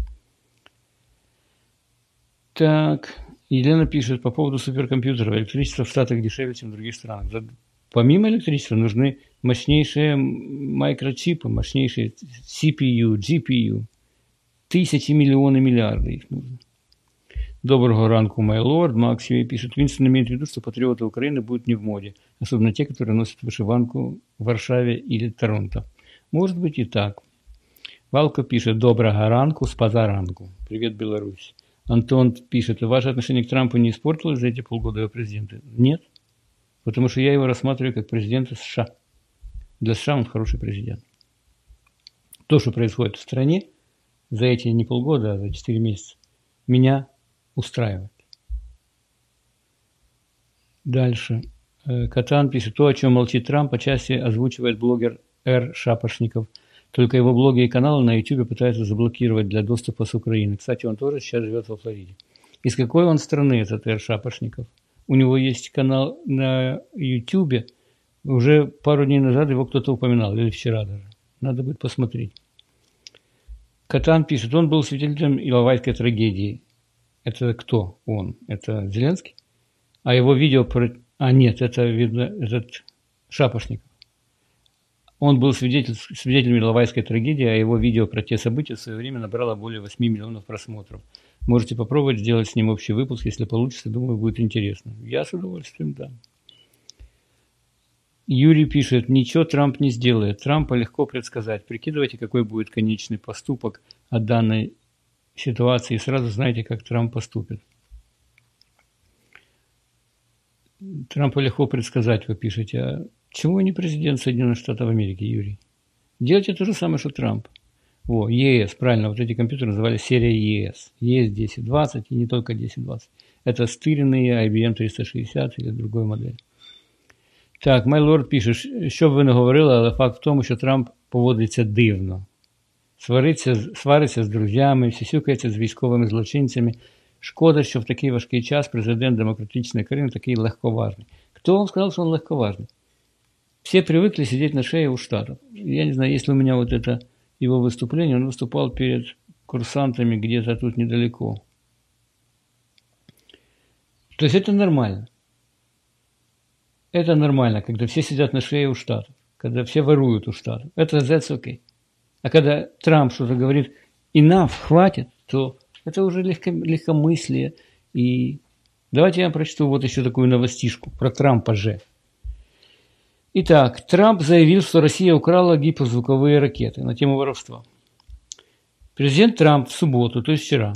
Так, Елена пишет по поводу суперкомпьютеров. Электричество в Штатах дешевле, чем в других странах. Помимо электричества нужны мощнейшие микрочипы, мощнейшие си пи ю, джи пи ю. Тысячи, миллионы, миллиарды их нужно. Доброго ранку, мой лорд. Макс Юэй пишет. Винстон имеет в виду, что патриоты Украины будут не в моде. Особенно те, которые носят вышиванку в Варшаве или Торонто. Может быть и так. Валко пишет. Доброго ранку, с позаранку. Привет, Беларусь. Антон пишет. Ваше отношение к Трампу не испортилось за эти полгода его президента? Нет. Потому что я его рассматриваю как президента США. Для США он хороший президент. То, что происходит в стране за эти не полгода, а за четыре месяца, меня устраивает. Дальше. Катан пишет. То, о чем молчит Трамп, по части озвучивает блогер Р. Шапошников. Только его блоги и каналы на YouTube пытаются заблокировать для доступа с Украины. Кстати, он тоже сейчас живет во Флориде. Из какой он страны этот Р. Шапошников? У него есть канал на YouTube. Уже пару дней назад его кто-то упоминал, или вчера даже. Надо будет посмотреть. Катан пишет, он был свидетелем Иловайской трагедии. Это кто он? Это Зеленский? А его видео про... А нет, это, видно, этот Шапошников. Он был свидетель, свидетелем Иловайской трагедии, а его видео про те события в свое время набрало более восьми миллионов просмотров. Можете попробовать сделать с ним общий выпуск, если получится, думаю, будет интересно. Я с удовольствием, да. Юрий пишет, ничего Трамп не сделает. Трампа легко предсказать. Прикидывайте, какой будет конечный поступок от данной ситуации, и сразу знаете, как Трамп поступит. Трампа легко предсказать, вы пишете. А чего не президент Соединенных Штатов Америки, Юрий? Делайте то же самое, что Трамп. О, и эс, правильно, вот эти компьютеры назывались серия и эс. и эс десять двадцать и не только десять двадцать. Это стыренные ай би эм триста шістдесят или другой модель. Так, май лорд пише, що б ви не говорили, але факт в тому, що Трамп поводиться дивно. Свариться, свариться з друзями, сюсюкається з військовими злочинцями. Шкода, що в такий важкий час президент демократичной країни такий легковажний. Кто вам сказал, что он легковажный? Все привыкли сидеть на шее у Штатов. Я не знаю, если у меня вот это его выступление, он выступал перед курсантами где-то тут недалеко. То есть это нормально. Это нормально, когда все сидят на шее у Штатов, когда все воруют у Штатов. Это that's okay. А когда Трамп что-то говорит, enough, хватит, то это уже легко, легкомыслие. И давайте я прочту вот еще такую новостишку про Трампа же. Итак, Трамп заявил, что Россия украла гиперзвуковые ракеты на тему воровства. Президент Трамп в субботу, то есть вчера,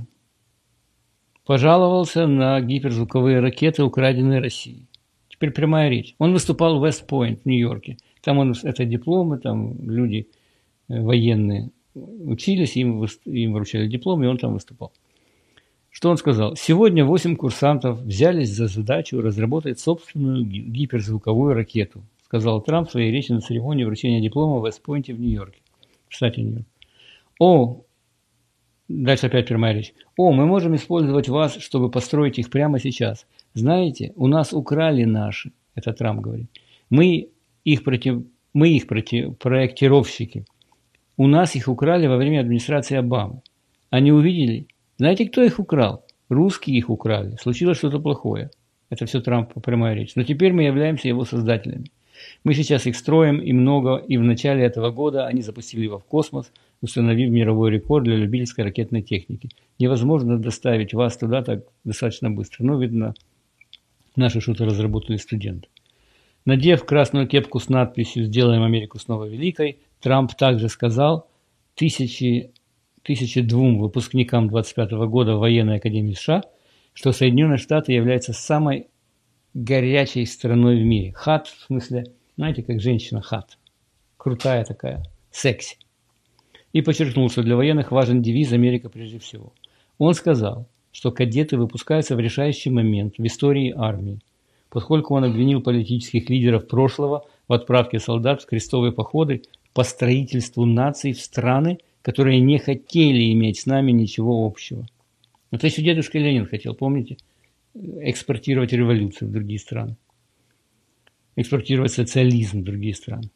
пожаловался на гиперзвуковые ракеты, украденные Россией. Теперь прямая речь. Он выступал в Вест-Пойнт в Нью-Йорке. Там он, это дипломы, там люди военные учились, им, им вручали дипломы, и он там выступал. Что он сказал? Сегодня восемь курсантов взялись за задачу разработать собственную гиперзвуковую ракету, сказал Трамп в своей речи на церемонии вручения диплома в Вест-Пойнте в Нью-Йорке. Кстати, Нью-Йорк. О, дальше опять прямая речь. О, мы можем использовать вас, чтобы построить их прямо сейчас. Знаете, у нас украли наши, это Трамп говорит. Мы их, против, мы их против, проектировщики. У нас их украли во время администрации Обамы. Они увидели. Знаете, кто их украл? Русские их украли. Случилось что-то плохое. Это все Трамп прямая речь. Но теперь мы являемся его создателями. Мы сейчас их строим, и много, и в начале этого года они запустили его в космос, установив мировой рекорд для любительской ракетной техники. Невозможно доставить вас туда так достаточно быстро. Но, видно, наши что-то разработали студенты. Надев красную кепку с надписью «Сделаем Америку снова великой», Трамп также сказал тысячи, тысячи двум выпускникам двадцать пятого года в военной академии США, что Соединенные Штаты являются самой горячей страной в мире. Hot, в смысле, знаете, как женщина hot. Крутая такая, секси. И подчеркнул, что для военных важен девиз «Америка прежде всего». Он сказал, что кадеты выпускаются в решающий момент в истории армии, поскольку он обвинил политических лидеров прошлого в отправке солдат в крестовые походы по строительству наций в страны, которые не хотели иметь с нами ничего общего. Это еще дедушка Ленин хотел, помните? Экспортировать революцию в другие страны. Экспортировать социализм в другие страны.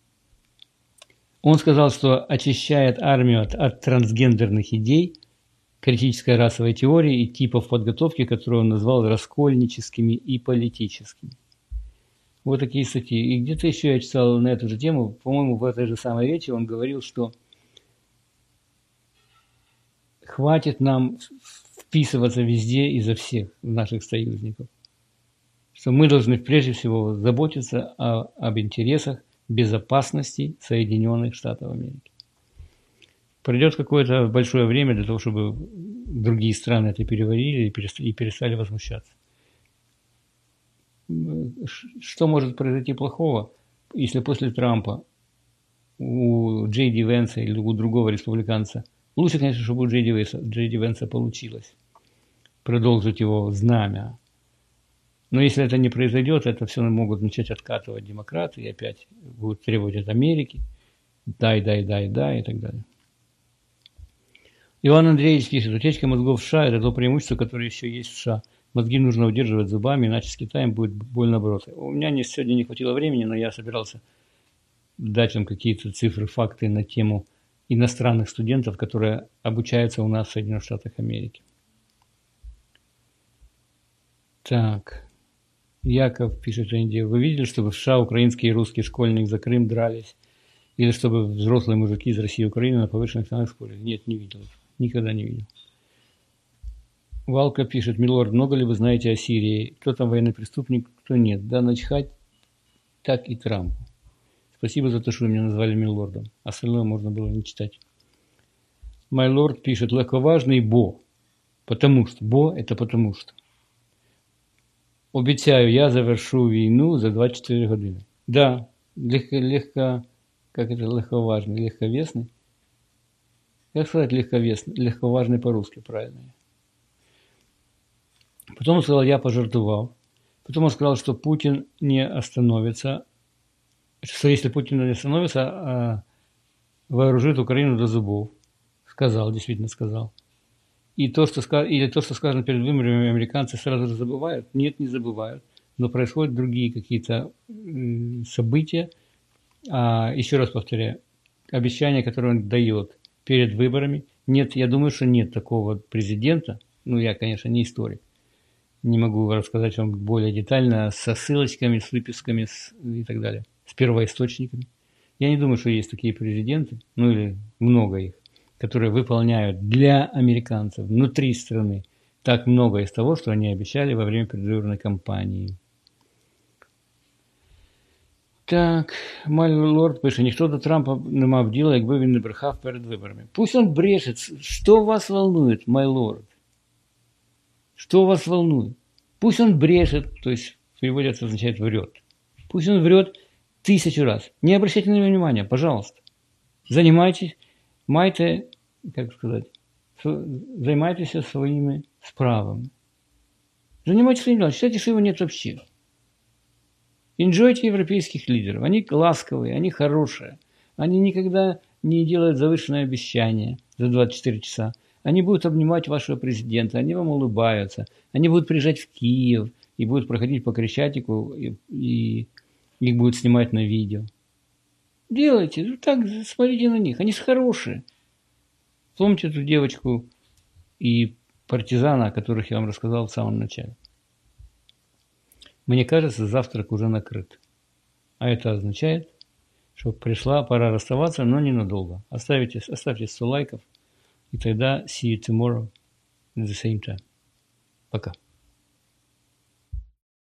Он сказал, что очищает армию от, от трансгендерных идей, критической расовой теории и типов подготовки, которые он назвал раскольническими и политическими. Вот такие статьи. И где-то еще я читал на эту же тему, по-моему, в этой же самой речи он говорил, что хватит нам вписываться везде и за всех наших союзников. Что мы должны прежде всего заботиться о, об интересах безопасности Соединенных Штатов Америки. Пройдет какое-то большое время для того, чтобы другие страны это переварили и перестали возмущаться. Что может произойти плохого, если после Трампа у Джей Ди Венса или у другого республиканца, лучше, конечно, чтобы у Джей Ди Венса, Джей Ди Венса получилось продолжить его знамя. Но если это не произойдет, это все могут начать откатывать демократы и опять будут требовать от Америки. Дай, дай, дай, дай и так далее. Иван Андреевич пишет, утечка мозгов в США – это то преимущество, которое еще есть в США. Мозги нужно удерживать зубами, иначе с Китаем будет больно бороться. У меня не, сегодня не хватило времени, но я собирался дать вам какие-то цифры, факты на тему иностранных студентов, которые обучаются у нас в Соединенных Штатах Америки. Так, Яков пишет, вы видели, чтобы в США украинский и русский школьник за Крым дрались? Или чтобы взрослые мужики из России и Украины на повышенных тонах спорили? Нет, не видел. Никогда не видел. Валка пишет, милорд, много ли вы знаете о Сирии? Кто там военный преступник, кто нет? Да начхать, так и Трампу. Спасибо за то, что вы меня назвали милордом. Остальное можно было не читать. Майлорд пишет, легковажный Бо. Потому что. Бо – это потому что. Обіцяю, я завершу війну за двадцять чотири години. Да, легко, легко, как это, легковажный, легковесный. Как сказать легковесный, легковажный по-русски, правильно. Потом он сказал, я пожертвовал. Потом он сказал, что Путин не остановится, что если Путин не остановится, а вооружит Украину до зубов. Сказал, действительно сказал. И то, что, или то, что сказано перед выборами, американцы сразу же забывают. Нет, не забывают. Но происходят другие какие-то события. А, еще раз повторяю, обещания, которые он дает перед выборами. Нет, я думаю, что нет такого президента. Ну, я, конечно, не историк. Не могу рассказать вам более детально, со ссылочками, с выписками с, и так далее, с первоисточниками. Я не думаю, что есть такие президенты, ну или много их, которые выполняют для американцев внутри страны так много из того, что они обещали во время предвыборной кампании. Так, мой лорд пише, ніхто до Трампа не мав діла, якби він не брехав перед виборами. Пусть он брешет. Что вас волнует, мой лорд? Что вас волнует? Пусть он брешет, то есть в переводе это означает врет. Пусть он врет тысячу раз. Не обращайте на него внимания, пожалуйста. Занимайтесь, майте, как сказать, займайтесь своими справами. Занимайтесь своим делом. Считайте, что его нет вообще. Enjoyте европейских лидеров. Они ласковые, они хорошие. Они никогда не делают завышенные обещания за двадцать четыре часа. Они будут обнимать вашего президента, они вам улыбаются. Они будут приезжать в Киев и будут проходить по Крещатику, и, и их будут снимать на видео. Делайте, так смотрите на них, они же хорошие. Помните эту девочку и партизана, о которых я вам рассказал в самом начале. Мне кажется, завтрак уже накрыт. А это означает, что пришла пора расставаться, но ненадолго. Оставьте, оставьте сто лайков, и тогда see you tomorrow at the same time. Пока.